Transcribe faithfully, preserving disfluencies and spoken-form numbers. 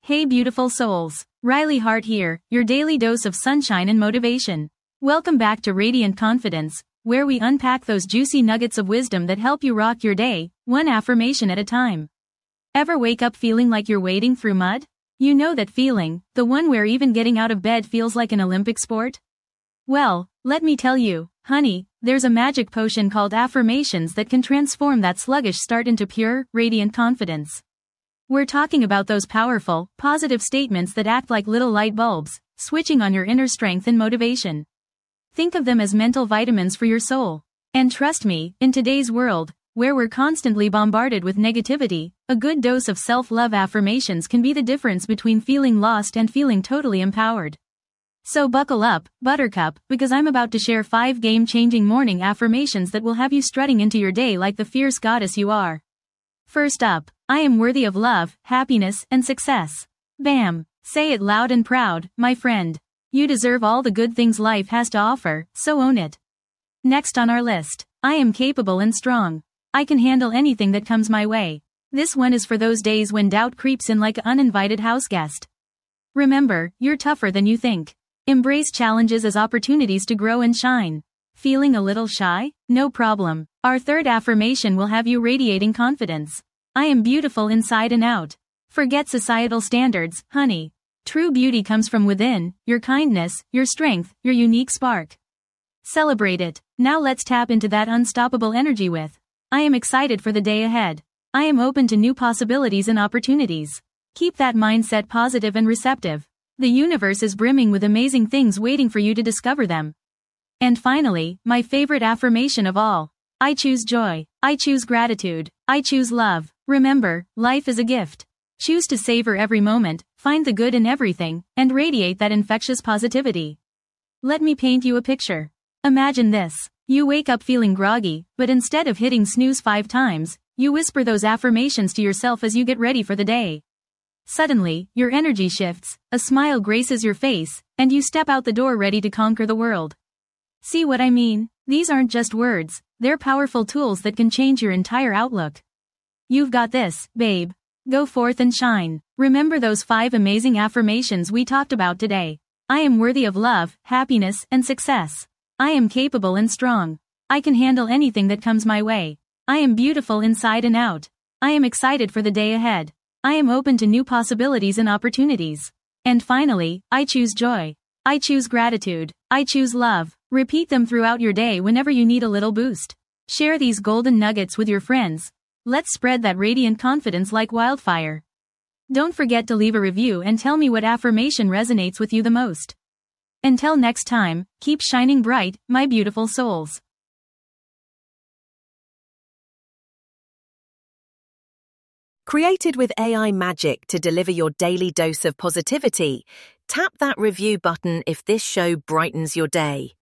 Hey beautiful souls, Riley Hart here, your daily dose of sunshine and motivation. Welcome back to Radiant Confidence, where we unpack those juicy nuggets of wisdom that help you rock your day, one affirmation at a time. Ever wake up feeling like you're wading through mud? You know that feeling, the one where even getting out of bed feels like an Olympic sport? Well, let me tell you, honey, there's a magic potion called affirmations that can transform that sluggish start into pure, radiant confidence. We're talking about those powerful, positive statements that act like little light bulbs, switching on your inner strength and motivation. Think of them as mental vitamins for your soul. And trust me, in today's world, where we're constantly bombarded with negativity, a good dose of self-love affirmations can be the difference between feeling lost and feeling totally empowered. So buckle up, Buttercup, because I'm about to share five game-changing morning affirmations that will have you strutting into your day like the fierce goddess you are. First up, I am worthy of love, happiness, and success. Bam! Say it loud and proud, my friend. You deserve all the good things life has to offer, so own it. Next on our list, I am capable and strong. I can handle anything that comes my way. This one is for those days when doubt creeps in like an uninvited house guest. Remember, you're tougher than you think. Embrace challenges as opportunities to grow and shine. Feeling a little shy? No problem. Our third affirmation will have you radiating confidence. I am beautiful inside and out. Forget societal standards, honey. True beauty comes from within, your kindness, your strength, your unique spark. Celebrate it. Now let's tap into that unstoppable energy with. I am excited for the day ahead. I am open to new possibilities and opportunities. Keep that mindset positive and receptive. The universe is brimming with amazing things waiting for you to discover them. And finally, my favorite affirmation of all. I choose joy. I choose gratitude. I choose love. Remember, life is a gift. Choose to savor every moment, find the good in everything, and radiate that infectious positivity. Let me paint you a picture. Imagine this. You wake up feeling groggy, but instead of hitting snooze five times, you whisper those affirmations to yourself as you get ready for the day. Suddenly, your energy shifts, a smile graces your face, and you step out the door ready to conquer the world. See what I mean? These aren't just words, they're powerful tools that can change your entire outlook. You've got this, babe. Go forth and shine. Remember those five amazing affirmations we talked about today. I am worthy of love, happiness, and success. I am capable and strong. I can handle anything that comes my way. I am beautiful inside and out. I am excited for the day ahead. I am open to new possibilities and opportunities. And finally, I choose joy. I choose gratitude. I choose love. Repeat them throughout your day whenever you need a little boost. Share these golden nuggets with your friends. Let's spread that radiant confidence like wildfire. Don't forget to leave a review and tell me what affirmation resonates with you the most. Until next time, keep shining bright, my beautiful souls. Created with A I magic to deliver your daily dose of positivity, tap that review button if this show brightens your day.